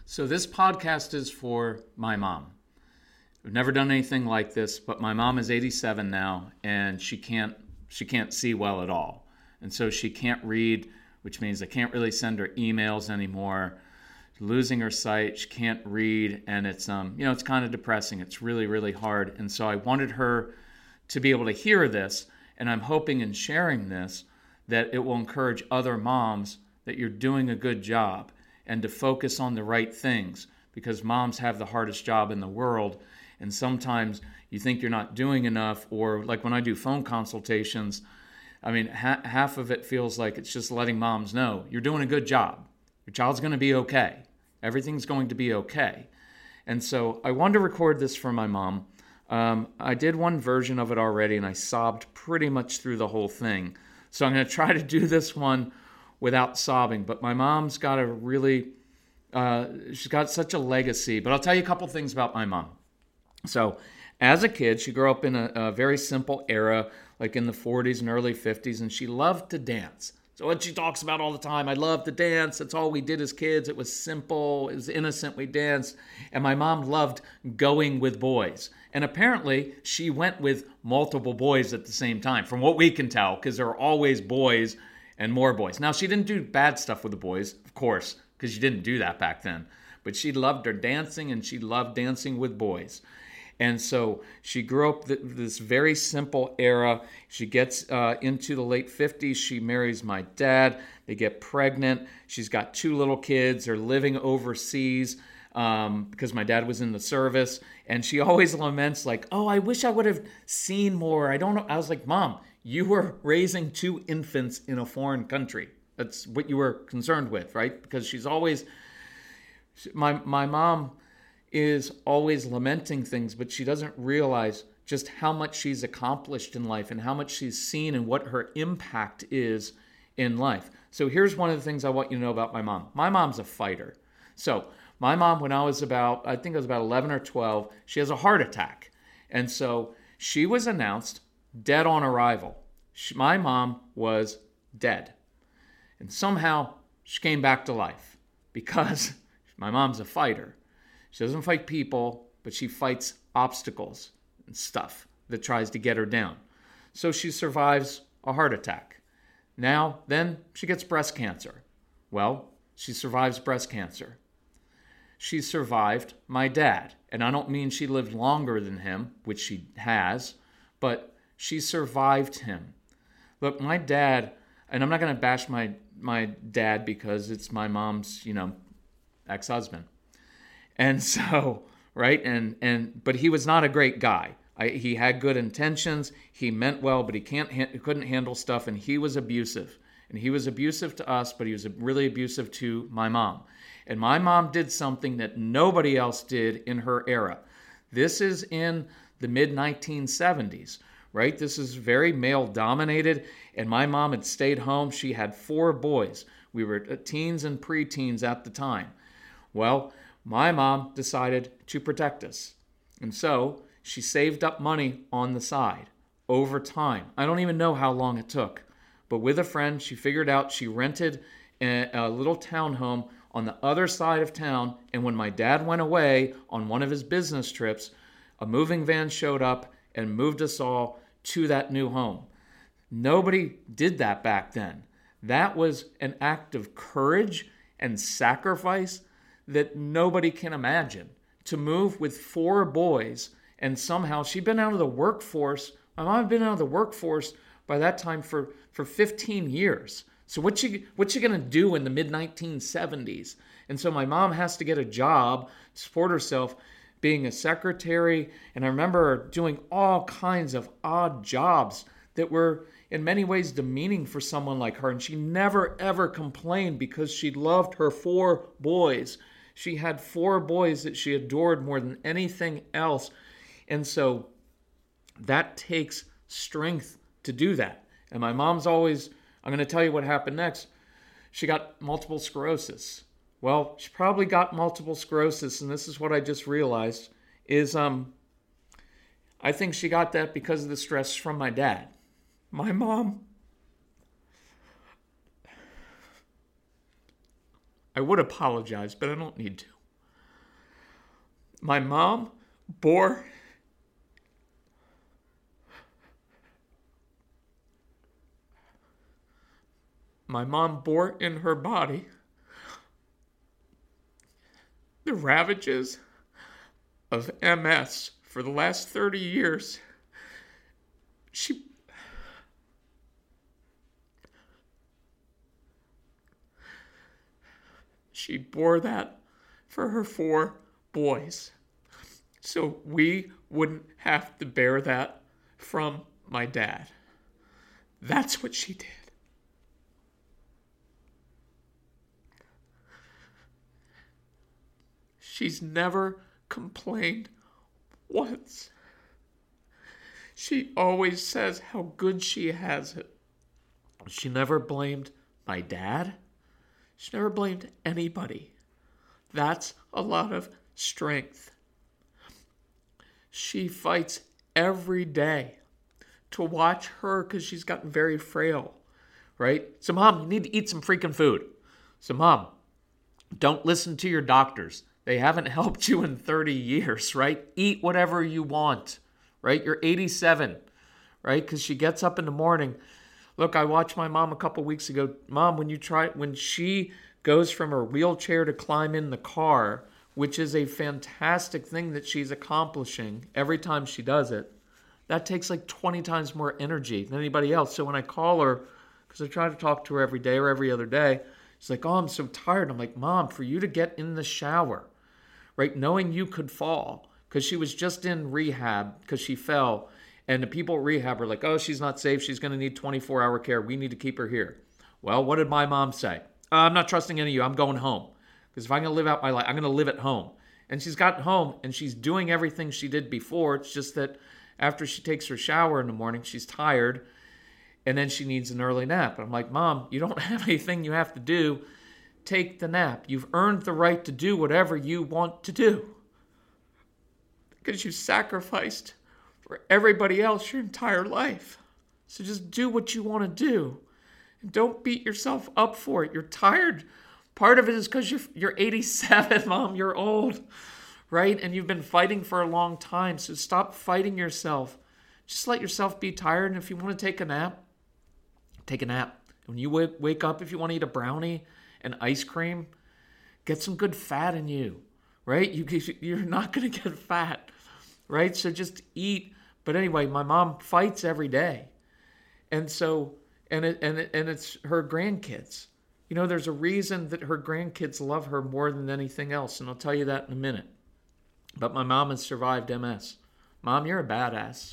So this podcast is for my mom. I've never done anything like this, but my mom is 87 now, and she can't see well at all. And so she can't read, which means I can't really send her emails anymore. Losing her sight, she can't read, and it's it's kind of depressing. It's really, really hard. And so I wanted her to be able to hear this, and I'm hoping in sharing this that it will encourage other moms that you're doing a good job and to focus on the right things, because moms have the hardest job in the world. And sometimes you think you're not doing enough, or like when I do phone consultations, I mean, half of it feels like it's just letting moms know you're doing a good job. Your child's going to be okay. Everything's going to be okay. And so I wanted to record this for my mom. I did one version of it already, and I sobbed pretty much through the whole thing. So I'm going to try to do this one without sobbing. But my mom's got she's got such a legacy. But I'll tell you a couple things about my mom. So as a kid, she grew up in a very simple era, like in the 40s and early 50s, and she loved to dance. So what she talks about all the time, I love to dance. That's all we did as kids. It was simple. It was innocent. We danced. And my mom loved going with boys. And apparently, she went with multiple boys at the same time, from what we can tell, because there are always boys and more boys. Now, she didn't do bad stuff with the boys, of course, because you didn't do that back then. But she loved her dancing, and she loved dancing with boys. And so she grew up this very simple era. She gets into the late 50s. She marries my dad. They get pregnant. She's got 2 little kids. They're living overseas because my dad was in the service. And she always laments like, oh, I wish I would have seen more. I don't know. I was like, Mom, you were raising 2 infants in a foreign country. That's what you were concerned with, right? Because she's always, my mom is always lamenting things, but she doesn't realize just how much she's accomplished in life and how much she's seen and what her impact is in life. So here's one of the things I want you to know about my mom. My mom's a fighter. So my mom, when I was about 11 or 12, she has a heart attack. And so she was announced dead on arrival. My mom was dead. And somehow she came back to life because my mom's a fighter. She doesn't fight people, but she fights obstacles and stuff that tries to get her down. So she survives a heart attack. Then she gets breast cancer. Well, she survives breast cancer. She survived my dad. And I don't mean she lived longer than him, which she has, but she survived him. Look, my dad, and I'm not going to bash my dad because it's my mom's, ex-husband. And so, right, but he was not a great guy. He had good intentions. He meant well, but he couldn't handle stuff, and he was abusive. And he was abusive to us, but he was really abusive to my mom. And my mom did something that nobody else did in her era. This is in the mid-1970s, right? This is very male-dominated, and my mom had stayed home. She had 4 boys. We were teens and preteens at the time. Well, my mom decided to protect us. And so she saved up money on the side over time. I don't even know how long it took. But with a friend, she figured out she rented a little townhome on the other side of town. And when my dad went away on one of his business trips, a moving van showed up and moved us all to that new home. Nobody did that back then. That was an act of courage and sacrifice that nobody can imagine. To move with 4 boys, and somehow she'd been out of the workforce. My mom had been out of the workforce by that time for 15 years. So what's she going to do in the mid-1970s? And so my mom has to get a job to support herself, being a secretary. And I remember her doing all kinds of odd jobs that were in many ways demeaning for someone like her. And she never, ever complained because she loved her 4 boys. She had 4 boys that she adored more than anything else. And so that takes strength to do that. And my mom's always, I'm going to tell you what happened next. She got multiple sclerosis. Well, she probably got multiple sclerosis, and this is what I just realized, is I think she got that because of the stress from my dad. My mom, I would apologize, but I don't need to. My mom bore in her body the ravages of MS for the last 30 years. She bore that for her 4 boys. So we wouldn't have to bear that from my dad. That's what she did. She's never complained once. She always says how good she has it. She never blamed my dad. She never blamed anybody. That's a lot of strength. She fights every day to watch her because she's gotten very frail, right? So, Mom, you need to eat some freaking food. So, Mom, don't listen to your doctors. They haven't helped you in 30 years, right? Eat whatever you want, right? You're 87, right? Because she gets up in the morning. Look, I watched my mom a couple weeks ago. Mom, when she goes from her wheelchair to climb in the car, which is a fantastic thing that she's accomplishing every time she does it, that takes like 20 times more energy than anybody else. So when I call her, because I try to talk to her every day or every other day, she's like, oh, I'm so tired. I'm like, Mom, for you to get in the shower, right, knowing you could fall, because she was just in rehab because she fell, and the people at rehab are like, oh, she's not safe. She's going to need 24-hour care. We need to keep her here. Well, what did my mom say? I'm not trusting any of you. I'm going home. Because if I'm going to live out my life, I'm going to live at home. And she's gotten home, and she's doing everything she did before. It's just that after she takes her shower in the morning, she's tired, and then she needs an early nap. And I'm like, Mom, you don't have anything you have to do. Take the nap. You've earned the right to do whatever you want to do. Because you sacrificed for everybody else your entire life. So just do what you want to do. And don't beat yourself up for it. You're tired. Part of it is because you're 87, Mom. You're old, right? And you've been fighting for a long time. So stop fighting yourself. Just let yourself be tired. And if you want to take a nap, take a nap. When you wake up, if you want to eat a brownie and ice cream, get some good fat in you, right? You're not going to get fat, right? So just eat. But anyway, my mom fights every day. And so, and it's her grandkids. You know, there's a reason that her grandkids love her more than anything else, and I'll tell you that in a minute. But my mom has survived MS. Mom, you're a badass.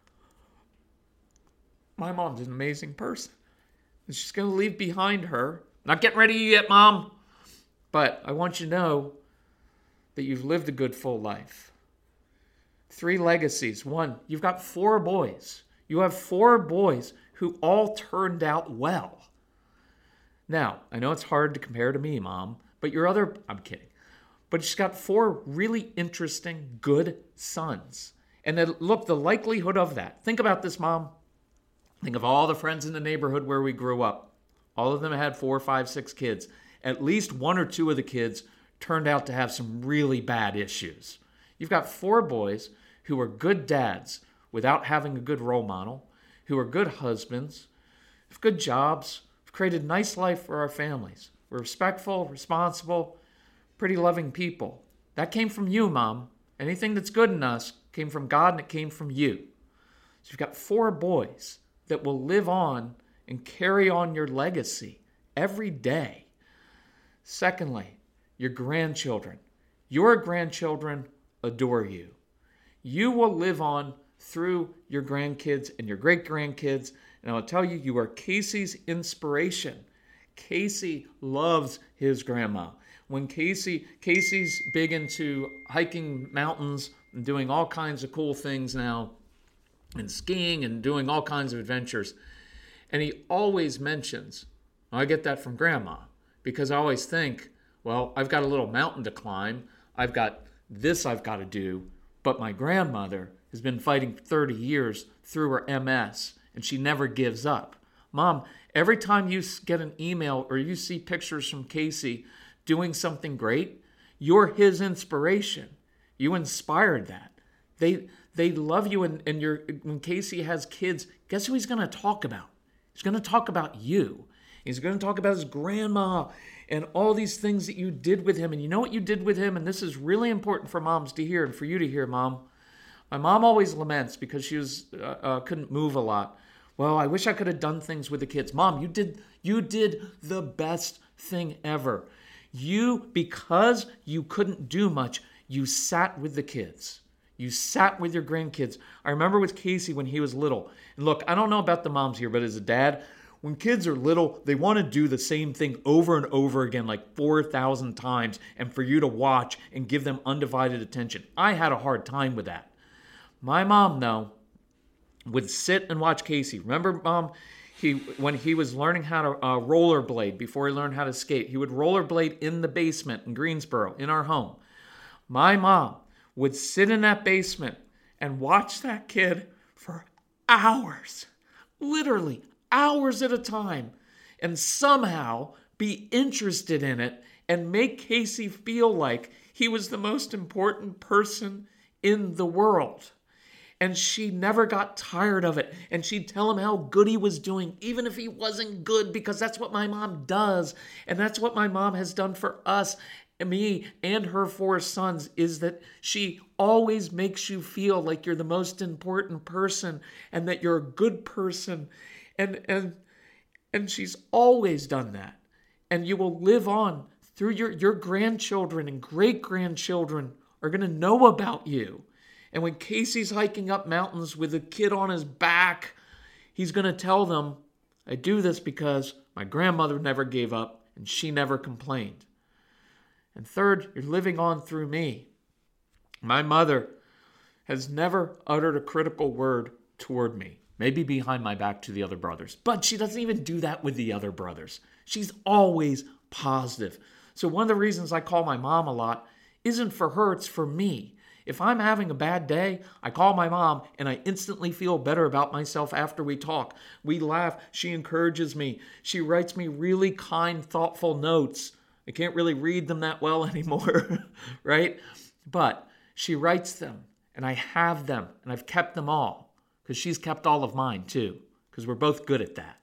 My mom's an amazing person. And she's going to leave behind her. Not getting ready yet, Mom. But I want you to know that you've lived a good, full life. 3 legacies. 1, you've got 4 boys. You have 4 boys who all turned out well. Now, I know it's hard to compare to me, Mom, but I'm kidding. But she's got 4 really interesting, good sons. And then, look, the likelihood of that. Think about this, Mom. Think of all the friends in the neighborhood where we grew up. All of them had 4, 5, 6 kids. At least 1 or 2 of the kids turned out to have some really bad issues. You've got 4 boys who are good dads without having a good role model, who are good husbands, have good jobs, have created a nice life for our families. We're respectful, responsible, pretty loving people. That came from you, Mom. Anything that's good in us came from God, and it came from you. So you've got 4 boys that will live on and carry on your legacy every day. Secondly, your grandchildren. Your grandchildren adore you. You will live on through your grandkids and your great-grandkids. And I'll tell you, you are Casey's inspiration. Casey loves his grandma. When Casey's big into hiking mountains and doing all kinds of cool things now, and skiing and doing all kinds of adventures. And he always mentions, I get that from Grandma, because I always think, well, I've got a little mountain to climb. I've got this I've got to do. But my grandmother has been fighting 30 years through her MS, and she never gives up. Mom, every time you get an email or you see pictures from Casey doing something great, you're his inspiration. You inspired that. They love you, and when Casey has kids, guess who he's going to talk about? He's going to talk about you. He's going to talk about his grandma and all these things that you did with him. And you know what you did with him? And this is really important for moms to hear and for you to hear, Mom. My mom always laments because she couldn't move a lot. Well, I wish I could have done things with the kids. Mom, you did the best thing ever. Because you couldn't do much, you sat with the kids. You sat with your grandkids. I remember with Casey when he was little. And look, I don't know about the moms here, but as a dad, when kids are little, they want to do the same thing over and over again, like 4,000 times, and for you to watch and give them undivided attention. I had a hard time with that. My mom, though, would sit and watch Casey. Remember, Mom, when he was learning how to rollerblade before he learned how to skate, he would rollerblade in the basement in Greensboro, in our home. My mom would sit in that basement and watch that kid for hours, literally hours at a time, and somehow be interested in it and make Casey feel like he was the most important person in the world. And she never got tired of it. And she'd tell him how good he was doing, even if he wasn't good, because that's what my mom does. And that's what my mom has done for us, me, and her 4 sons, is that she always makes you feel like you're the most important person and that you're a good person. And she's always done that. And you will live on through your grandchildren and great-grandchildren are going to know about you. And when Casey's hiking up mountains with a kid on his back, he's going to tell them, I do this because my grandmother never gave up and she never complained. And third, you're living on through me. My mother has never uttered a critical word toward me, maybe behind my back to the other brothers, but she doesn't even do that with the other brothers. She's always positive. So one of the reasons I call my mom a lot isn't for her, it's for me. If I'm having a bad day, I call my mom and I instantly feel better about myself after we talk. We laugh. She encourages me. She writes me really kind, thoughtful notes. I can't really read them that well anymore, right? But she writes them and I have them and I've kept them all because she's kept all of mine too because we're both good at that.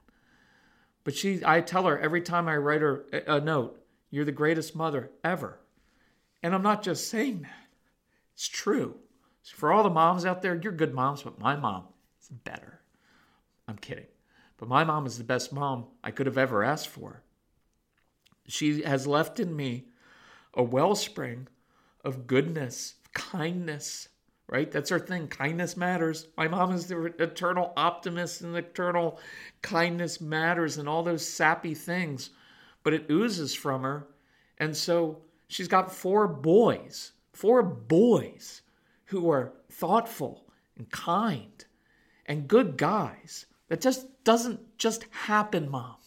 But I tell her every time I write her a note, you're the greatest mother ever. And I'm not just saying that. It's true. So for all the moms out there, you're good moms, but my mom is better. I'm kidding. But my mom is the best mom I could have ever asked for. She has left in me a wellspring of goodness, kindness, right? That's her thing. Kindness matters. My mom is the eternal optimist, and the eternal kindness matters and all those sappy things. But it oozes from her. And so she's got 4 boys who are thoughtful and kind and good guys. That just doesn't just happen, Mom.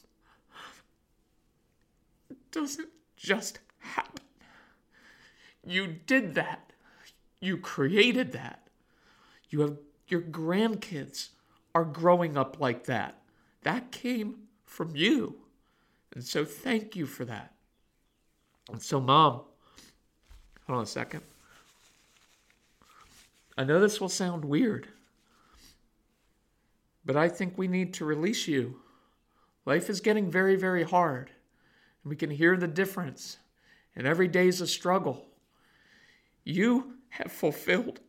It doesn't just happen. You did that. You created that. Your grandkids are growing up like that. That came from you. And so thank you for that. And so, Mom, hold on a second. I know this will sound weird, but I think we need to release you. Life is getting very, very hard, and we can hear the difference, and every day is a struggle. You have fulfilled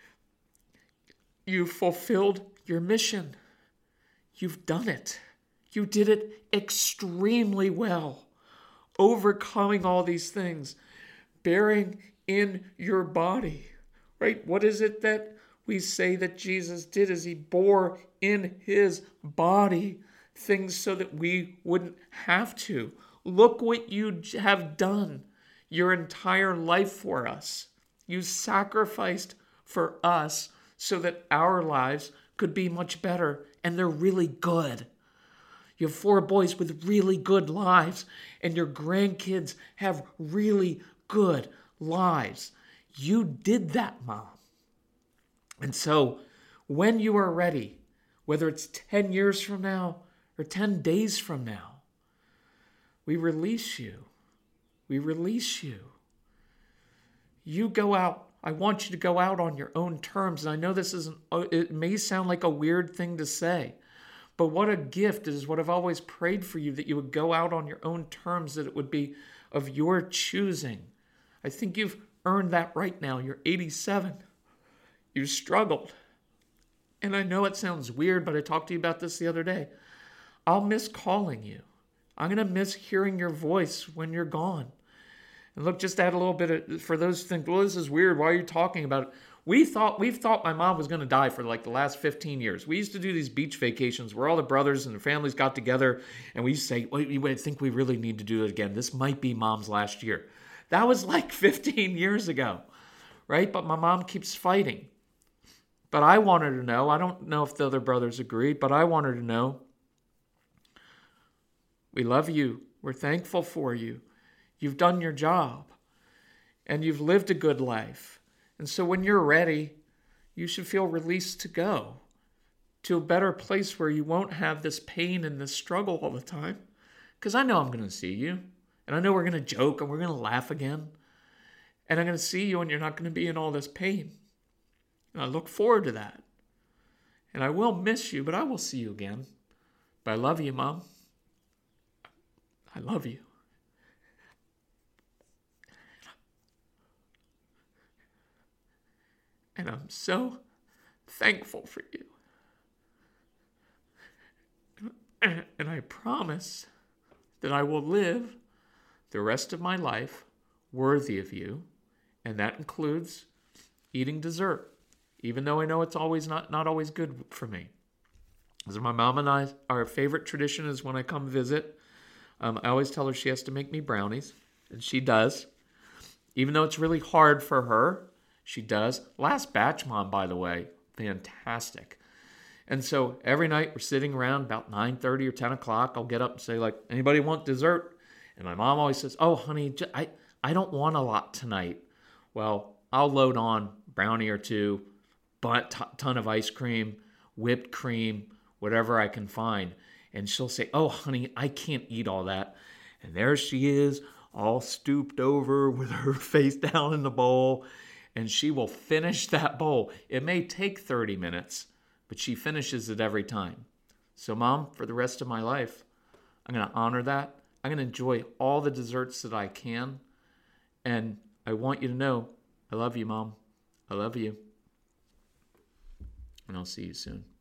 your mission. You've done it. You did it extremely well, overcoming all these things, bearing in your body, right? What is it that we say that Jesus did is he bore in his body things so that we wouldn't have to. Look what you have done your entire life for us. You sacrificed for us so that our lives could be much better, and they're really good. You have 4 boys with really good lives, and your grandkids have really good lives. You did that, Mom. And so when you are ready, whether it's 10 years from now or 10 days from now, we release you. We release you. You go out I want you to go out on your own terms. And I know it may sound like a weird thing to say, but what a gift. It is what I've always prayed for you, that you would go out on your own terms, that it would be of your choosing. I think you've earned that right now. You're 87. You've struggled. And I know it sounds weird, but I talked to you about this the other day. I'll miss calling you. I'm going to miss hearing your voice when you're gone. And look, just add a little bit for those who think, well, this is weird. Why are you talking about it? We've thought my mom was going to die for like the last 15 years. We used to do these beach vacations where all the brothers and the families got together, and we used to say, wait, I think we really need to do it again. This might be Mom's last year. That was like 15 years ago, right? But my mom keeps fighting. But I want her to know, I don't know if the other brothers agree, but I want her to know, we love you. We're thankful for you. You've done your job, and you've lived a good life. And so when you're ready, you should feel released to go to a better place where you won't have this pain and this struggle all the time. Because I know I'm going to see you, and I know we're going to joke and we're going to laugh again. And I'm going to see you, and you're not going to be in all this pain. And I look forward to that. And I will miss you, but I will see you again. But I love you, Mom. I love you. And I'm so thankful for you. And I promise that I will live the rest of my life worthy of you. And that includes eating dessert, even though I know it's always not always good for me. As my mom and I, our favorite tradition is when I come visit, I always tell her she has to make me brownies. And she does. Even though it's really hard for her, she does. Last batch, Mom, by the way, fantastic. And so every night we're sitting around about 9:30 or 10 o'clock. I'll get up and say, like, anybody want dessert? And my mom always says, oh, honey, I don't want a lot tonight. Well, I'll load on brownie or two, ton of ice cream, whipped cream, whatever I can find. And she'll say, oh, honey, I can't eat all that. And there she is, all stooped over with her face down in the bowl. And she will finish that bowl. It may take 30 minutes, but she finishes it every time. So, Mom, for the rest of my life, I'm going to honor that. I'm going to enjoy all the desserts that I can. And I want you to know, I love you, Mom. I love you. And I'll see you soon.